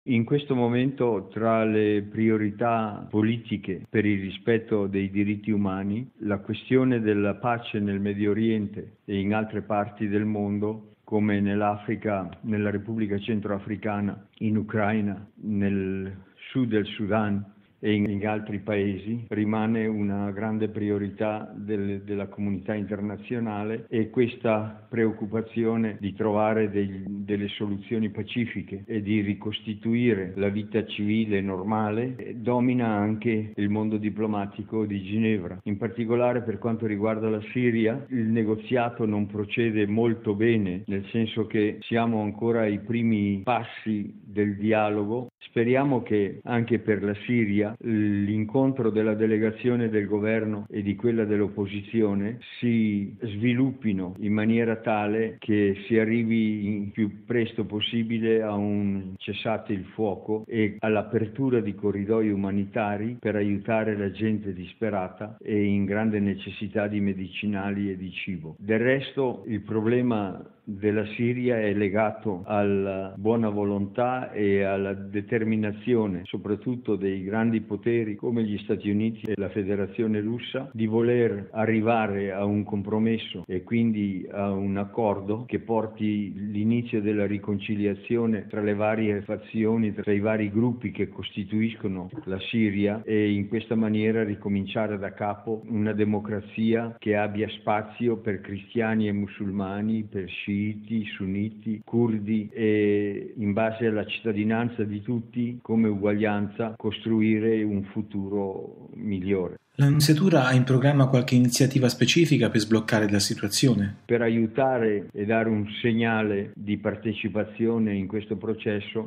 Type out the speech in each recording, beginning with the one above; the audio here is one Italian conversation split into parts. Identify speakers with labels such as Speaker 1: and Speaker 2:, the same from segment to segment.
Speaker 1: In questo momento, tra le priorità politiche per il rispetto dei diritti umani, la questione della pace nel Medio Oriente e in altre parti del mondo, come nell'Africa, nella Repubblica Centroafricana, in Ucraina, nel sud del Sudan e in altri paesi, rimane una grande priorità della comunità internazionale, e questa preoccupazione di trovare delle soluzioni pacifiche e di ricostituire la vita civile normale domina anche il mondo diplomatico di Ginevra. In particolare per quanto riguarda la Siria, il negoziato non procede molto bene, nel senso che siamo ancora ai primi passi del dialogo. Speriamo che anche per la Siria l'incontro della delegazione del governo e di quella dell'opposizione si sviluppino in maniera tale che si arrivi il più presto possibile a un cessate il fuoco e all'apertura di corridoi umanitari per aiutare la gente disperata e in grande necessità di medicinali e di cibo. Del resto il problema della Siria è legato alla buona volontà e alla determinazione, soprattutto dei grandi poteri come gli Stati Uniti e la Federazione Russa, di voler arrivare a un compromesso e quindi a un accordo che porti l'inizio della riconciliazione tra le varie fazioni, tra i vari gruppi che costituiscono la Siria, e in questa maniera ricominciare da capo una democrazia che abbia spazio per cristiani e musulmani, per sciiti, sunniti, curdi, e in base alla cittadinanza di tutti, come uguaglianza, costruire un futuro migliore.
Speaker 2: La nunciatura ha in programma qualche iniziativa specifica per sbloccare la situazione?
Speaker 1: Per aiutare e dare un segnale di partecipazione in questo processo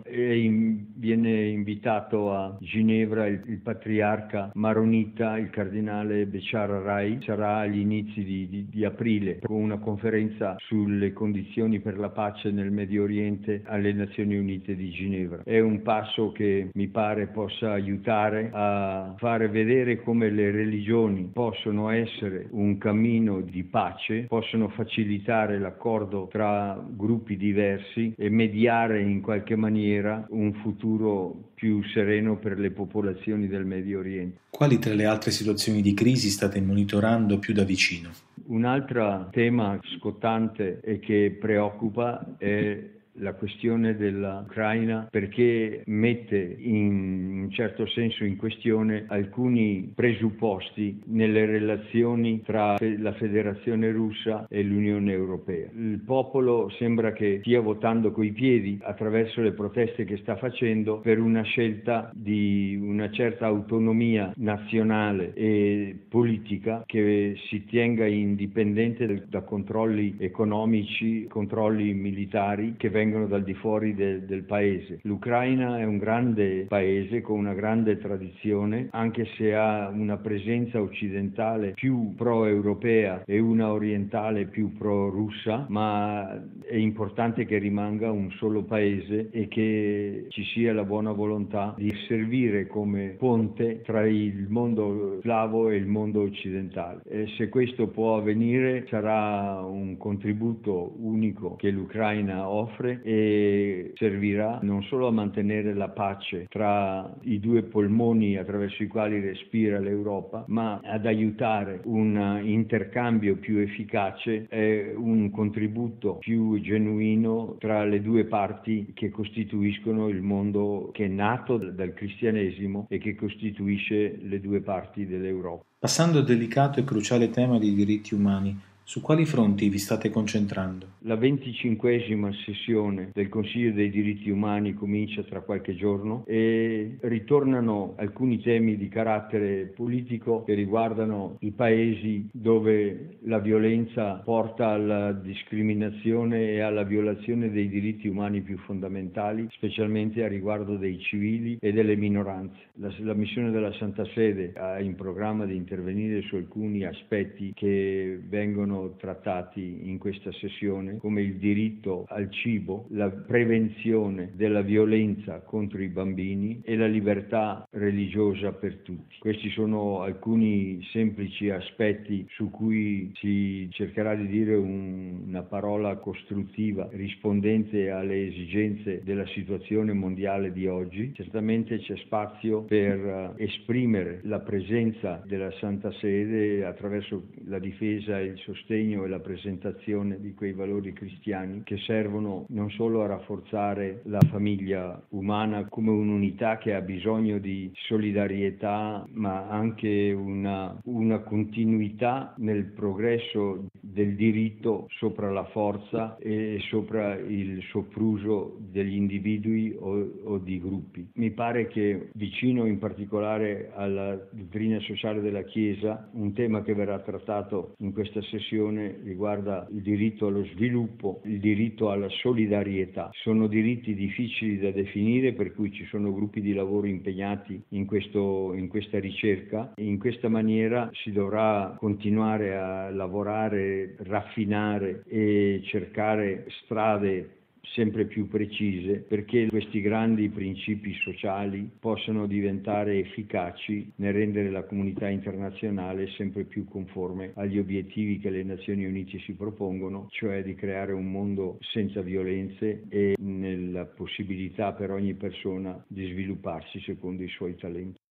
Speaker 1: viene invitato a Ginevra il patriarca maronita, il cardinale Bechar Rai. Sarà agli inizi di aprile con una conferenza sulle condizioni per la pace nel Medio Oriente alle Nazioni Unite di Ginevra. È un passo che mi pare possa aiutare a fare vedere come le religioni possono essere un cammino di pace, possono facilitare l'accordo tra gruppi diversi e mediare in qualche maniera un futuro più sereno per le popolazioni del Medio Oriente.
Speaker 2: Quali tra le altre situazioni di crisi state monitorando più da vicino?
Speaker 1: Un altro tema scottante e che preoccupa è la questione dell'Ucraina, perché mette in un certo senso in questione alcuni presupposti nelle relazioni tra la Federazione Russa e l'Unione Europea. Il popolo sembra che stia votando coi piedi attraverso le proteste che sta facendo per una scelta di una certa autonomia nazionale e politica che si tenga indipendente da controlli economici, controlli militari che vengono dal di fuori del paese. L'Ucraina è un grande paese con una grande tradizione, anche se ha una presenza occidentale più pro-europea e una orientale più pro-russa, ma è importante che rimanga un solo paese e che ci sia la buona volontà di servire come ponte tra il mondo slavo e il mondo occidentale. E se questo può avvenire sarà un contributo unico che l'Ucraina offre e servirà non solo a mantenere la pace tra i due polmoni attraverso i quali respira l'Europa, ma ad aiutare un intercambio più efficace e un contributo più genuino tra le due parti che costituiscono il mondo che è nato dal cristianesimo e che costituisce le due parti dell'Europa.
Speaker 2: Passando al delicato e cruciale tema dei diritti umani, su quali fronti vi state concentrando?
Speaker 1: La 25esima sessione del Consiglio dei diritti umani comincia tra qualche giorno e ritornano alcuni temi di carattere politico che riguardano i paesi dove la violenza porta alla discriminazione e alla violazione dei diritti umani più fondamentali, specialmente a riguardo dei civili e delle minoranze. La missione della Santa Sede ha in programma di intervenire su alcuni aspetti che vengono sono trattati in questa sessione, come il diritto al cibo, la prevenzione della violenza contro i bambini e la libertà religiosa per tutti. Questi sono alcuni semplici aspetti su cui si cercherà di dire una parola costruttiva rispondente alle esigenze della situazione mondiale di oggi. Certamente c'è spazio per esprimere la presenza della Santa Sede attraverso la difesa, il sostegno e la presentazione di quei valori cristiani che servono non solo a rafforzare la famiglia umana come un'unità che ha bisogno di solidarietà, ma anche una continuità nel progresso del diritto sopra la forza e sopra il sopruso degli individui o di gruppi. Mi pare che vicino in particolare alla dottrina sociale della Chiesa, un tema che verrà trattato in questa sessione riguarda il diritto allo sviluppo, il diritto alla solidarietà. Sono diritti difficili da definire, per cui ci sono gruppi di lavoro impegnati in questa ricerca. In questa maniera si dovrà continuare a lavorare, raffinare e cercare strade sempre più precise perché questi grandi principi sociali possano diventare efficaci nel rendere la comunità internazionale sempre più conforme agli obiettivi che le Nazioni Unite si propongono, cioè di creare un mondo senza violenze e nella possibilità per ogni persona di svilupparsi secondo i suoi talenti.